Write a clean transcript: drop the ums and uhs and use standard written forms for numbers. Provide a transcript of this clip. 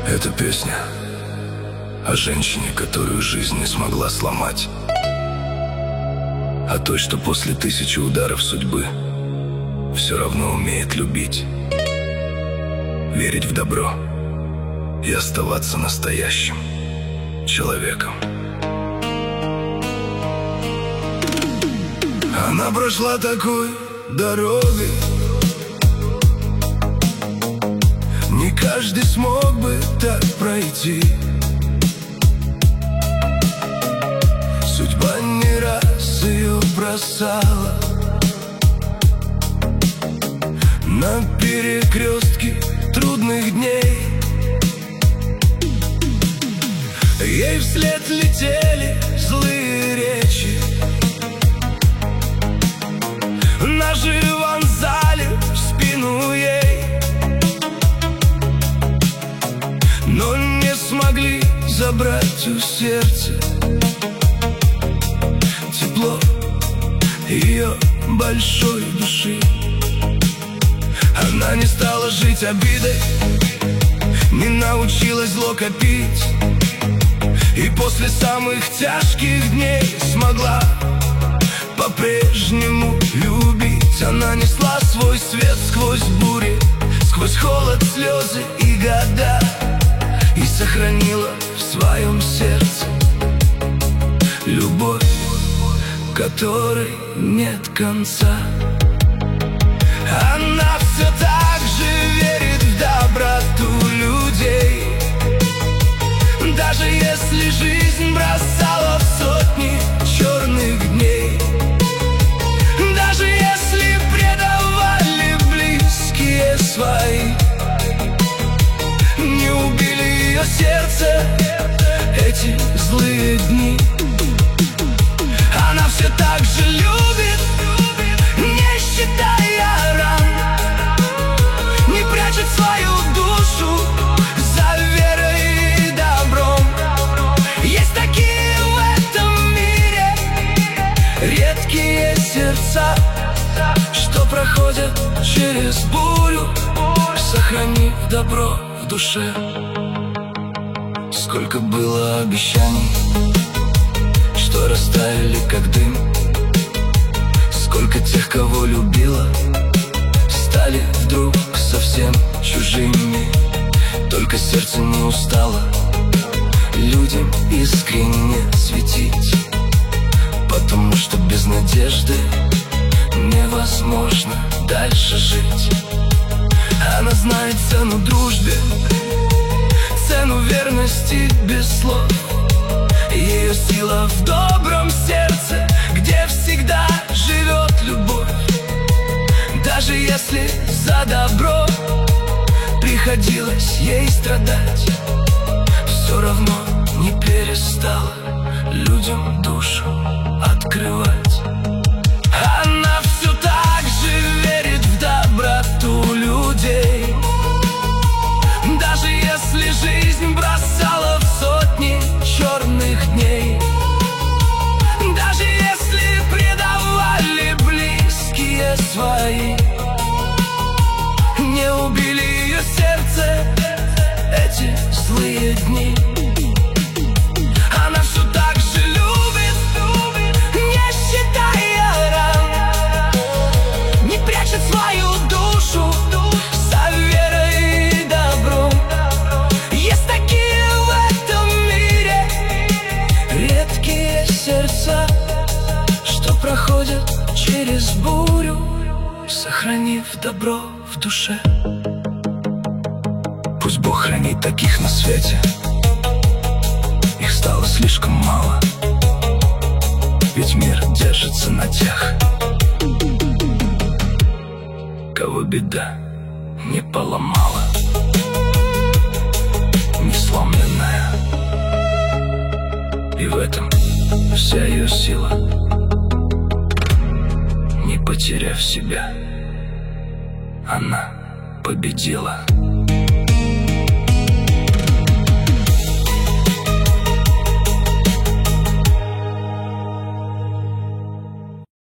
Эта песня о женщине, которую жизнь не смогла сломать, о той, что после 1000 ударов судьбы все равно умеет любить, верить в добро и оставаться настоящим человеком. Она прошла такой дорогой, не каждый смог бы так пройти. Судьба не раз ее бросала на перекрестке трудных дней. Ей вслед летели злые речи, ножи вонзали в спину ей, но не смогли забрать у сердца тепло ее большой души. Она не стала жить обидой, не научилась зло копить, и после самых тяжких дней смогла по-прежнему любить. Она несла свой свет сквозь бури, сквозь холод, слезы и года, и сохранила в своем сердце любовь, которой нет конца. Она все так же верит в доброту людей, даже если жизнь бросала в сотни черных дней, даже если предавали близкие свои, не убили ее сердце эти злые дни. Она все так же любит, не считая ран, не прячет свою душу за верой и добром. Есть такие в этом мире редкие сердца, что проходят через бурю, сохранив добро в душе. Сколько было обещаний, что растаяли как дым, сколько тех, кого любила, стали вдруг совсем чужими. Только сердце не устало людям искренне светить, потому что без надежды невозможно дальше жить. Она знает цену дружбе, цену верности без слов. Ее сила в добром сердце, где всегда живет любовь. Даже если за добро приходилось ей страдать, все равно не перестала людям душу открывать. Она все так же верит в доброту людей, даже если жизнь бросала в сотни черных дней, даже если предавали близкие свои, не убили ее сердце эти злые дни. Она все так же любит, не считая ран, не прячет свою душу за верой и добром. Есть такие в этом мире редкие сердца, что проходят через бурю, сохранив добро в душе. Пусть Бог хранит таких на свете, их стало слишком мало, ведь мир держится на тех, кого беда не поломала. Не сломленная, и в этом вся ее сила. Не потеряв себя, она победила.